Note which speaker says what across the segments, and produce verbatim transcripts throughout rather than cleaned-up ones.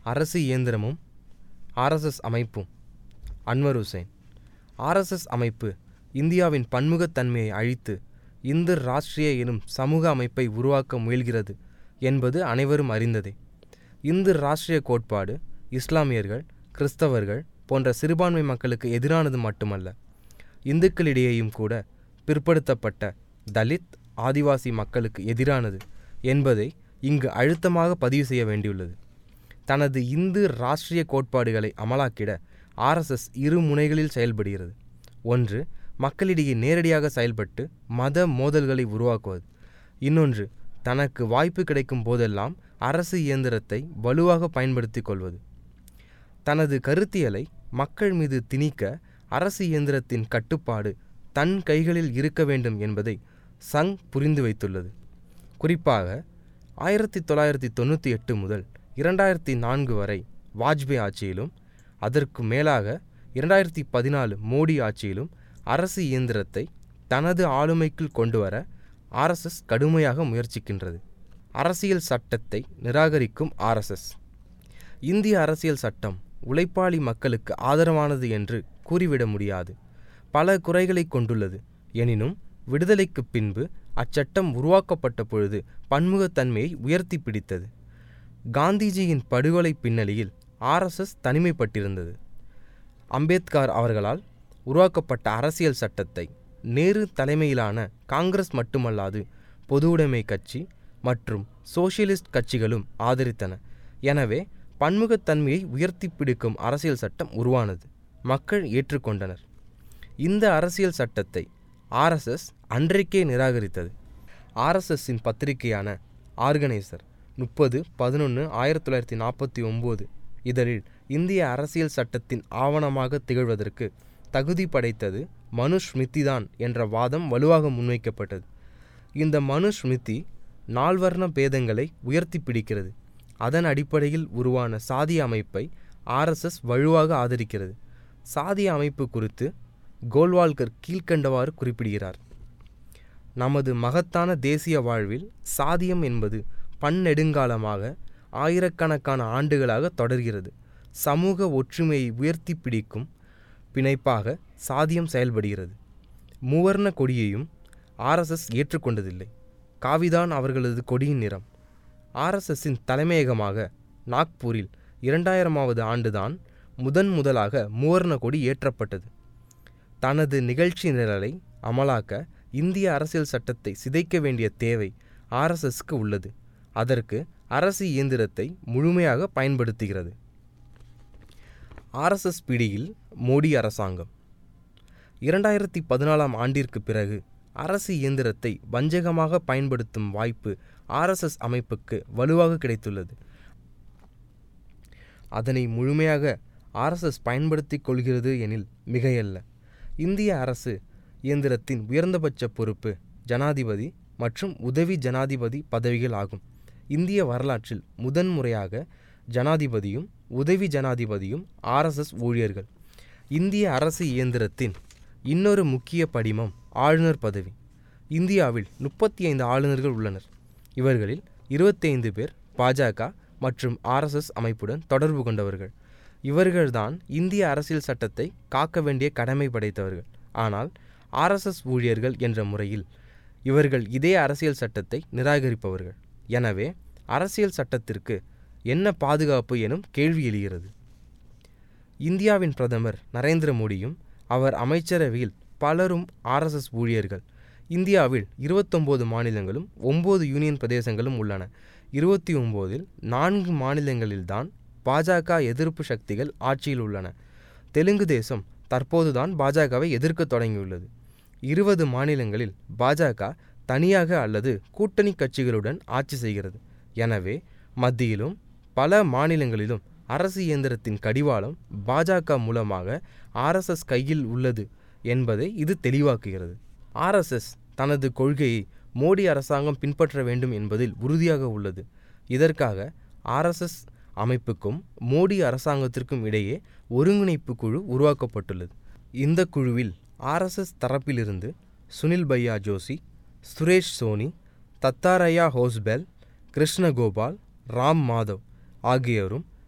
Speaker 1: அரசு இயந்திரமும் ஆர்எஸ்எஸ் அமைப்பும். அன்வர் ஹுசைன். ஆர்எஸ்எஸ் அமைப்பு இந்தியாவின் பன்முகத்தன்மையை அழித்து இந்து ராஷ்டிரிய எனும் சமூக அமைப்பை உருவாக்க முயல்கிறது என்பது அனைவரும் அறிந்ததே. இந்து ராஷ்டிரிய கோட்பாடு இஸ்லாமியர்கள், கிறிஸ்தவர்கள் போன்ற சிறுபான்மை மக்களுக்கு எதிரானது மட்டுமல்ல, இந்துக்களிடையேயும் கூட பிற்படுத்தப்பட்ட தலித், ஆதிவாசி மக்களுக்கு எதிரானது என்பதை இங்கு அழுத்தமாக பதிவு செய்ய வேண்டியுள்ளது. தனது இந்து ராஷ்டிரிய கோட்பாடுகளை அமலாக்கிட ஆர்எஸ்எஸ் இரு முனைகளில் செயல்படுகிறது. ஒன்று, மக்களிடையே நேரடியாக செயல்பட்டு மத மோதல்களை உருவாக்குவது. இன்னொன்று, தனக்கு வாய்ப்பு கிடைக்கும் போதெல்லாம் அரசு இயந்திரத்தை வலுவாக பயன்படுத்தி கொள்வது. தனது கருத்தியலை மக்கள் மீது திணிக்க அரசு இயந்திரத்தின் கட்டுப்பாடு தன் கைகளில் இருக்க வேண்டும் என்பதை சங் புரிந்து வைத்துள்ளது. குறிப்பாக ஆயிரத்தி தொள்ளாயிரத்தி தொண்ணூற்றி எட்டு முதல் இரண்டாயிரத்தி நான்கு வரை வாஜ்பேயி ஆட்சியிலும் அதற்கு மேலாக இரண்டாயிரத்தி பதினாலு மோடி ஆட்சியிலும் அரசு இயந்திரத்தை தனது ஆளுமைக்குள் கொண்டுவர ஆர்எஸ்எஸ் கடுமையாக முயற்சிக்கின்றது. அரசியல் சட்டத்தை நிராகரிக்கும் ஆர்எஸ்எஸ். இந்திய அரசியல் சட்டம் உழைப்பாளி மக்களுக்கு ஆதரவானது என்று கூறிவிட முடியாது. பல குறைகளை கொண்டுள்ளது. எனினும் விடுதலைக்கு பின்பு அச்சட்டம் உருவாக்கப்பட்ட பொழுது பன்முகத்தன்மையை உயர்த்தி பிடித்தது. காந்திஜியின் படுகொலை பின்னணியில் ஆர்எஸ்எஸ் தனிமைப்பட்டிருந்தது. அம்பேத்கர் அவர்களால் உருவாக்கப்பட்ட அரசியல் சட்டத்தை நேரு தலைமையிலான காங்கிரஸ் மட்டுமல்லாது பொதுவுடைமை கட்சி மற்றும் சோசியலிஸ்ட் கட்சிகளும் ஆதரித்தன. எனவே பன்முகத்தன்மையை உயர்த்தி பிடிக்கும் அரசியல் சட்டம் உருவானது. மக்கள் ஏற்றுக்கொண்டனர். இந்த அரசியல் சட்டத்தை ஆர்எஸ்எஸ் அன்றைக்கே நிராகரித்தது. ஆர்எஸ்எஸ்ஸின் பத்திரிகையான ஆர்கனைசர் முப்பது பதினொன்று ஆயிரத்தி தொள்ளாயிரத்தி நாற்பத்தி ஒம்பது இதழில் இந்திய அரசியல் சட்டத்தின் ஆவணமாக திகழ்வதற்கு தகுதி படைத்தது மனுஸ்மிருதிதான் என்ற வாதம் வலுவாக முன்வைக்கப்பட்டது. இந்த மனுஸ்மிருதி நால்வர்ண பேதங்களை உயர்த்தி பிடிக்கிறது. அதன் அடிப்படையில் உருவான சாதிய அமைப்பை ஆர்எஸ்எஸ் வலுவாக ஆதரிக்கிறது. சாதிய அமைப்பு குறித்து கோல்வால்கர் கீழ்க்கண்டவாறு குறிப்பிடுகிறார். நமது மகத்தான தேசிய வாழ்வில் சாதியம் என்பது பன்னெடுங்காலமாக ஆயிரக்கணக்கான ஆண்டுகளாக தொடர்கிறது. சமூக ஒற்றுமையை உயர்த்தி பிடிக்கும் பிணைப்பாக சாதியம் செயல்படுகிறது. மூவர்ண கொடியையும் ஆர்எஸ்எஸ் ஏற்றுக்கொண்டதில்லை. காவிதான் அவர்களது கொடியின் நிறம். ஆர்எஸ்எஸ்ஸின் தலைமையகமாக நாக்பூரில் இரண்டாயிரமாவது ஆண்டுதான் முதன் முதலாக மூவர்ண கொடி ஏற்றப்பட்டது. தனது நிகழ்ச்சி நிரலை அமலாக்க இந்திய அரசியல் சட்டத்தை சிதைக்க வேண்டிய தேவை ஆர்எஸ்எஸ்க்கு உள்ளது. அதற்கு அரசு இயந்திரத்தை முழுமையாக பயன்படுத்துகிறது. ஆர்எஸ்எஸ் பிடியில் மோடி அரசாங்கம். இரண்டாயிரத்தி பதினாலாம் ஆண்டிற்கு பிறகு அரசு இயந்திரத்தை வஞ்சகமாக பயன்படுத்தும் வாய்ப்பு ஆர்எஸ்எஸ் அமைப்புக்கு வலுவாக கிடைத்துள்ளது. அதனை முழுமையாக ஆர்எஸ்எஸ் பயன்படுத்தி கொள்கிறது எனில் மிகையல்ல. இந்திய அரசு இயந்திரத்தின் உயர்ந்தபட்ச பொறுப்பு ஜனாதிபதி மற்றும் உதவி ஜனாதிபதி பதவிகள் ஆகும். இந்திய வரலாற்றில் முதன்முறையாக ஜனாதிபதியும் உதவி ஜனாதிபதியும் ஆர்எஸ்எஸ் ஊழியர்கள். இந்திய அரசு இயந்திரத்தின் இன்னொரு முக்கிய படிமம் ஆளுநர் பதவி. இந்தியாவில் முப்பத்தி ஐந்து ஆளுநர்கள் உள்ளனர். இவர்களில் இருபத்தைந்து பேர் பாஜக மற்றும் ஆர்எஸ்எஸ் அமைப்புடன் தொடர்பு கொண்டவர்கள். இவர்கள்தான் இந்திய அரசியல் சட்டத்தை காக்க வேண்டிய கடமை படைத்தவர்கள். ஆனால் ஆர்எஸ்எஸ் ஊழியர்கள் என்ற முறையில் இவர்கள் இதே அரசியல் சட்டத்தை நிராகரிப்பவர்கள். எனவே அரசியல் சட்டத்திற்கு என்ன பாதுகாப்பு எனும் கேள்வி எழுகிறது. இந்தியாவின் பிரதமர் நரேந்திர மோடியும் அவர் அமைச்சரவையில் பலரும் ஆர்எஸ்எஸ் ஊழியர்கள். இந்தியாவில் இருபத்தொம்போது மாநிலங்களும் ஒம்பது யூனியன் பிரதேசங்களும் உள்ளன. இருபத்தி ஒம்போதில் நான்கு மாநிலங்களில்தான் பாஜக எதிர்ப்பு சக்திகள் ஆட்சியில் உள்ளன. தெலுங்கு தேசம் தற்போதுதான் பாஜகவை எதிர்க்க தொடங்கியுள்ளது. இருபது மாநிலங்களில் பாஜக தனியாக அல்லது கூட்டணி கட்சிகளுடன் ஆட்சி செய்கிறது. எனவே மத்தியிலும் பல மாநிலங்களிலும் அரசு இயந்திரத்தின் கடிவாளம் பாஜக மூலமாக ஆர்எஸ்எஸ் கையில் உள்ளது என்பதை இது தெளிவாக்குகிறது. ஆர்எஸ்எஸ் தனது கொள்கையை மோடி அரசாங்கம் பின்பற்ற வேண்டும் என்பதில் உறுதியாக உள்ளது. இதற்காக ஆர்எஸ்எஸ் அமைப்புக்கும் மோடி அரசாங்கத்திற்கும் இடையே ஒருங்கிணைப்பு குழு உருவாக்கப்பட்டுள்ளது. இந்த குழுவில் ஆர்எஸ்எஸ் தரப்பிலிருந்து சுனில் பையா ஜோஷி, சுரேஷ் சோனி, தத்தாரையா ஹோஸ்பெல், கிருஷ்ண கோபால், ராம் மாதவ் ஆகியோரும்,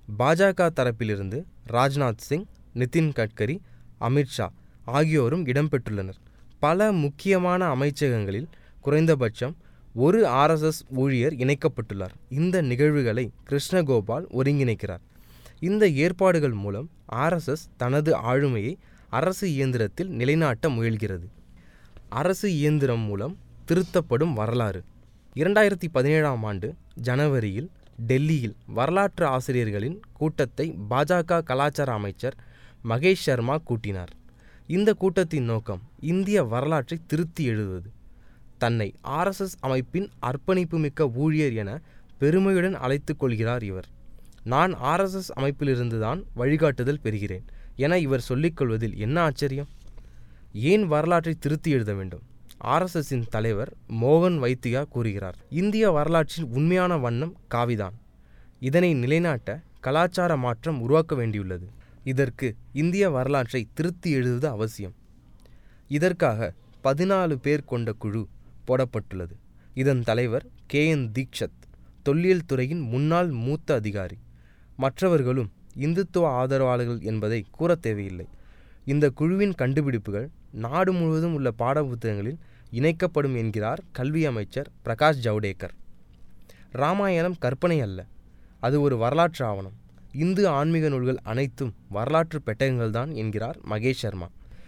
Speaker 1: பாஜக தரப்பிலிருந்து ராஜ்நாத் சிங், நிதின் கட்கரி, அமித்ஷா ஆகியோரும் இடம்பெற்றுள்ளனர். பல முக்கியமான அமைச்சகங்களில் குறைந்தபட்சம் ஒரு ஆர்எஸ்எஸ் ஊழியர் இணைக்கப்பட்டுள்ளார். இந்த நிகழ்வுகளை கிருஷ்ணகோபால் ஒருங்கிணைக்கிறார். இந்த ஏற்பாடுகள் மூலம் ஆர்எஸ்எஸ் தனது ஆளுமையை அரசு இயந்திரத்தில் நிலைநாட்ட முயல்கிறது. அரசு இயந்திரம் மூலம் திருத்தப்படும் வரலாறு. இரண்டாயிரத்தி பதினேழாம் ஆண்டு ஜனவரியில் டெல்லியில் வரலாற்று ஆசிரியர்களின் கூட்டத்தை பாஜக கலாச்சார அமைச்சர் மகேஷ் சர்மா கூட்டினார். இந்த கூட்டத்தின் நோக்கம் இந்திய வரலாற்றை திருத்தி எழுதுவது. தன்னை ஆர்எஸ்எஸ் அமைப்பின் அர்ப்பணிப்புமிக்க ஊழியர் என பெருமையுடன் அழைத்து கொள்கிறார் இவர். நான் ஆர்எஸ்எஸ் அமைப்பிலிருந்துதான் வழிகாட்டுதல் பெறுகிறேன் என இவர் சொல்லிக்கொள்வதில் என்ன ஆச்சரியம்? ஏன் வரலாற்றை திருத்தி எழுத வேண்டும்? ஆர்எஸ்எஸின் தலைவர் மோகன் வைத்தியா கூறுகிறார், இந்திய வரலாற்றின் உண்மையான வண்ணம் காவிதான். இதனை நிலைநாட்ட கலாச்சார மாற்றம் உருவாக்க வேண்டியுள்ளது. இதற்கு இந்திய வரலாற்றை திருத்தி எழுதுவது அவசியம். இதற்காக பதினாலு பேர் கொண்ட குழு போடப்பட்டுள்ளது. இதன் தலைவர் கே என் தீக்ஷத், தொல்லியல் துறையின் முன்னாள் மூத்த அதிகாரி. மற்றவர்களும் இந்துத்துவ ஆதரவாளர்கள் என்பதை கூற தேவையில்லை. இந்த குழுவின் கண்டுபிடிப்புகள் நாடு முழுவதும் உள்ள பாட புத்தகங்களில் இணைக்கப்படும் என்கிறார் கல்வி அமைச்சர் பிரகாஷ் ஜவடேகர். இராமாயணம் கற்பனை அல்ல, அது ஒரு வரலாற்று ஆவணம். இந்து ஆன்மீக நூல்கள் அனைத்தும் வரலாற்று பெட்டகங்கள்தான் என்கிறார் மகேஷ் சர்மா.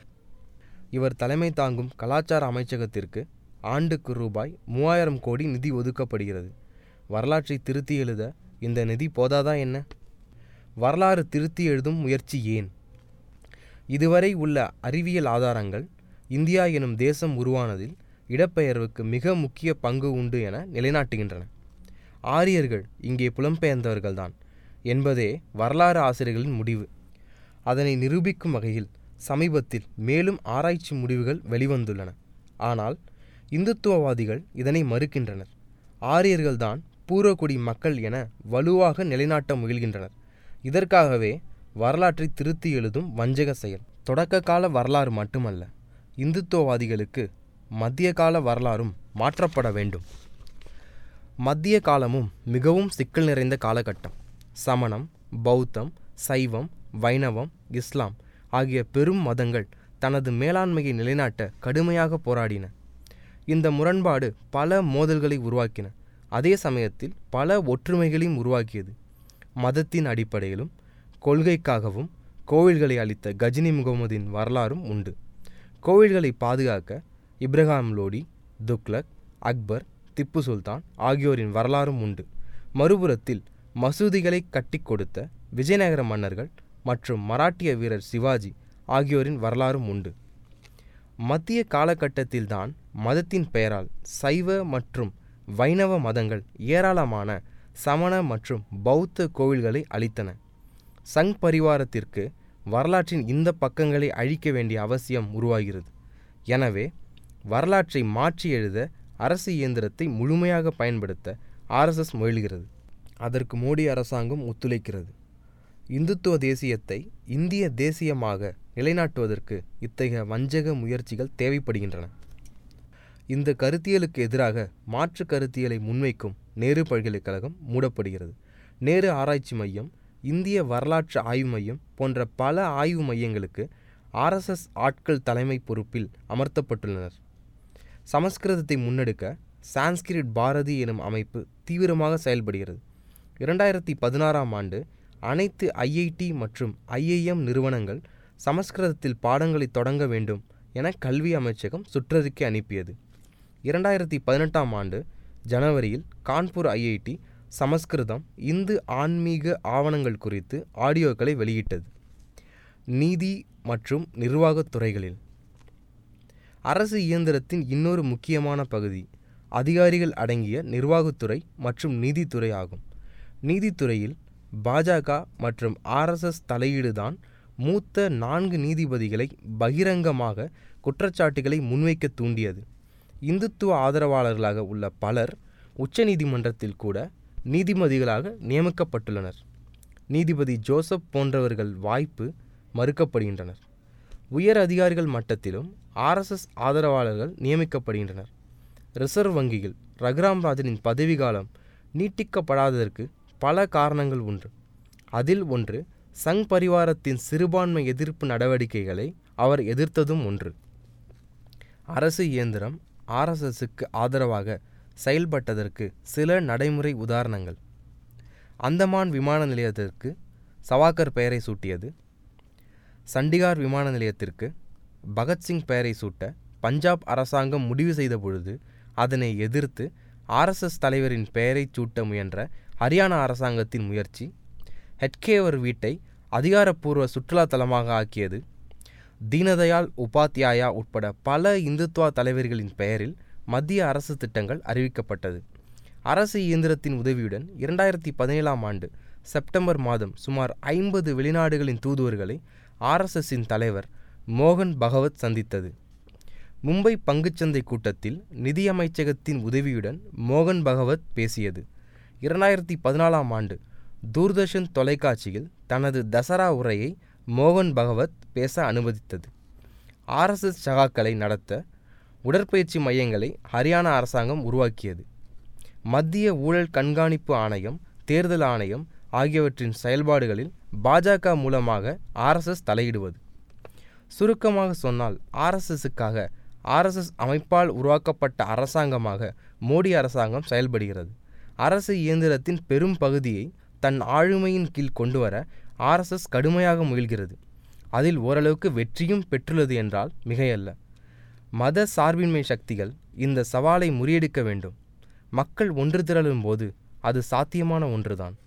Speaker 1: இவர் தலைமை தாங்கும் கலாச்சார அமைச்சகத்திற்கு ஆண்டுக்கு ரூபாய் மூவாயிரம் கோடி நிதி ஒதுக்கப்படுகிறது. வரலாற்றை திருத்தி எழுத இந்த நிதி போதாதா என்ன? வரலாறு திருத்தி எழுதும் முயற்சி ஏன்? இதுவரை உள்ள அறிவியல் ஆதாரங்கள் இந்தியா எனும் தேசம் உருவானதில் இடப்பெயர்வுக்கு மிக முக்கிய பங்கு உண்டு என நிலைநாட்டுகின்றன. ஆரியர்கள் இங்கே புலம்பெயர்ந்தவர்கள்தான் என்பதே வரலாறு ஆசிரியர்களின் முடிவு. அதனை நிரூபிக்கும் வகையில் சமீபத்தில் மேலும் ஆராய்ச்சி முடிவுகள் வெளிவந்துள்ளன. ஆனால் இந்துத்துவவாதிகள் இதனை மறுக்கின்றனர். ஆரியர்கள்தான் பூர்வகுடி மக்கள் என வலுவாக நிலைநாட்ட முயல்கின்றனர். இதற்காகவே வரலாற்றை திருத்தி எழுதும் வஞ்சக செயல். தொடக்க கால வரலாறு மட்டுமல்ல, இந்துத்துவவாதிகளுக்கு மத்திய கால வரலாறும் மாற்றப்பட வேண்டும். மத்திய காலமும் மிகவும் சிக்கல் நிறைந்த காலகட்டம். சமணம், பௌத்தம், சைவம், வைணவம், இஸ்லாம் ஆகிய பெரும் மதங்கள் தனது மேலாண்மையை நிலைநாட்ட கடுமையாக போராடின. இந்த முரண்பாடு பல மோதல்களை உருவாக்கின. அதே சமயத்தில் பல ஒற்றுமைகளையும் உருவாக்கியது. மதத்தின் அடிப்படையிலும் கொள்கைக்காகவும் கோவில்களை அளித்த கஜினி முகமதின் வரலாறும் உண்டு. கோவில்களை பாதுகாக்க இப்ராஹிம் லோடி, துக்ளக், அக்பர், திப்பு சுல்தான் ஆகியோரின் வரலாறும் உண்டு. மறுபுறத்தில் மசூதிகளை கட்டி கொடுத்த விஜயநகர மன்னர்கள் மற்றும் மராட்டிய வீரர் சிவாஜி ஆகியோரின் வரலாறும் உண்டு. மத்திய காலகட்டத்தில்தான் மதத்தின் பெயரால் சைவ மற்றும் வைணவ மதங்கள் ஏராளமான சமண மற்றும் பௌத்த கோவில்களை அளித்தன. சங் பரிவாரத்திற்கு வரலாற்றின் இந்த பக்கங்களை அழிக்க வேண்டிய அவசியம் உருவாகிறது. எனவே வரலாற்றை மாற்றி எழுத அரசு இயந்திரத்தை முழுமையாக பயன்படுத்த ஆர்எஸ்எஸ் முயல்கிறது. அதற்கு மோடி அரசாங்கம் ஒத்துழைக்கிறது. இந்துத்துவ தேசியத்தை இந்திய தேசியமாக நிலைநாட்டுவதற்கு இத்தகைய வஞ்சக முயற்சிகள் தேவைப்படுகின்றன. இந்த கருத்தியலுக்கு எதிராக மாற்று கருத்தியலை முன்வைக்கும் நேரு பல்கலைக்கழகம் மூடப்படுகிறது. நேரு ஆராய்ச்சி மையம், இந்திய வரலாற்று ஆய்வு மையம் போன்ற பல ஆய்வு மையங்களுக்கு ஆர்எஸ்எஸ் ஆட்கள் தலைமை பொறுப்பில் அமர்த்தப்பட்டுள்ளனர். சமஸ்கிருதத்தை முன்னெடுக்க சான்ஸ்கிரிட் பாரதி எனும் அமைப்பு தீவிரமாக செயல்படுகிறது. இரண்டாயிரத்தி பதினாறாம் ஆண்டு அனைத்து ஐஐடி மற்றும் ஐஐஎம் நிறுவனங்கள் சமஸ்கிருதத்தில் பாடங்களை தொடங்க வேண்டும் என கல்வி அமைச்சகம் சுற்றறிக்கை அனுப்பியது. இரண்டாயிரத்தி பதினெட்டாம் ஆண்டு ஜனவரியில் கான்பூர் ஐஐடி சமஸ்கிருதம் இந்து ஆன்மீக ஆவணங்கள் குறித்து ஆடியோக்களை வெளியிட்டது. நீதி மற்றும் நிர்வாகத் துறைகளில் அரசு இயந்திரத்தின் இன்னொரு முக்கியமான பகுதி அதிகாரிகள் அடங்கிய நிர்வாகத்துறை மற்றும் நீதித்துறை ஆகும். நீதித்துறையில் பாஜக மற்றும் ஆர்எஸ்எஸ் தலையீடுதான் மூத்த நான்கு நீதிபதிகளை பகிரங்கமாக குற்றச்சாட்டுகளை முன்வைக்க தூண்டியது. இந்துத்துவ ஆதரவாளர்களாக உள்ள பலர் உச்சநீதிமன்றத்தில் கூட நீதிபதிகளாக நியமிக்கப்பட்டுள்ளனர். நீதிபதி ஜோசப் போன்றவர்கள் வாய்ப்பு மறுக்கப்படுகின்றனர். உயர் அதிகாரிகள் மட்டத்திலும் ஆர்எஸ்எஸ் ஆதரவாளர்கள் நியமிக்கப்படுகின்றனர். ரிசர்வ் வங்கியில் ரகுராம் ராஜனின் பதவி காலம் நீட்டிக்கப்படாததற்கு பல காரணங்கள் உண்டு. அதில் ஒன்று சங் பரிவாரத்தின் சிறுபான்மை எதிர்ப்பு நடவடிக்கைகளை அவர் எதிர்த்ததும் ஒன்று. அரசு இயந்திரம் ஆர்எஸ்எஸ்க்கு ஆதரவாக செயல்பட்டதற்கு சில நடைமுறை உதாரணங்கள். அந்தமான் விமான நிலையத்திற்கு சவாக்கர் பெயரை சூட்டியது. சண்டிகார் விமான நிலையத்திற்கு பகத்சிங் பெயரை சூட்ட பஞ்சாப் அரசாங்கம் முடிவு செய்த பொழுது அதனை எதிர்த்து ஆர்எஸ்எஸ் தலைவரின் பெயரை சூட்ட முயன்ற ஹரியானா அரசாங்கத்தின் முயற்சி, ஹெட்கேவர் வீட்டை அதிகாரப்பூர்வ சுற்றுலா தலமாக ஆக்கியது, தீனதயாள் உபாத்யாயா உட்பட பல இந்துத்வா தலைவர்களின் பெயரில் மத்திய அரசு திட்டங்கள் அறிவிக்கப்பட்டது. அரசு இயந்திரத்தின் உதவியுடன் இரண்டாயிரத்தி பதினேழாம் ஆண்டு செப்டம்பர் மாதம் சுமார் ஐம்பது வெளிநாடுகளின் தூதுவர்களை ஆர்எஸ்எஸின் தலைவர் மோகன் பகவத் சந்தித்தது. மும்பை பங்குச்சந்தை கூட்டத்தில் நிதியமைச்சகத்தின் உதவியுடன் மோகன் பகவத் பேசியது. இரண்டாயிரத்தி பதினாலாம் ஆண்டு தூர்தர்ஷன் தொலைக்காட்சியில் தனது தசரா உரையை மோகன் பகவத் பேச அனுமதித்தது. ஆர்எஸ்எஸ் சகாக்களை நடத்த உடற்பயிற்சி மையங்களை ஹரியானா அரசாங்கம் உருவாக்கியது. மத்திய ஊழல் கண்காணிப்பு ஆணையம், தேர்தல் ஆணையம் ஆகியவற்றின் செயல்பாடுகளில் பாஜக மூலமாக ஆர்எஸ்எஸ் தலையிடுவது. சுருக்கமாக சொன்னால் ஆர்எஸ்எஸ்ஸுக்காக ஆர்எஸ்எஸ் அமைப்பால் உருவாக்கப்பட்ட அரசாங்கமாக மோடி அரசாங்கம் செயல்படுகிறது. அரசு இயந்திரத்தின் பெரும் பகுதியை தன் ஆளுமையின் கீழ் கொண்டு வர ஆர்எஸ்எஸ் கடுமையாக முயல்கிறது. அதில் ஓரளவுக்கு வெற்றியும் பெற்றுள்ளது என்றால் மிகையல்ல. மத சார்பின்மை சக்திகள் இந்த சவாலை முறியடிக்க வேண்டும். மக்கள் ஒன்று திரளும் போது அது சாத்தியமான ஒன்றுதான்.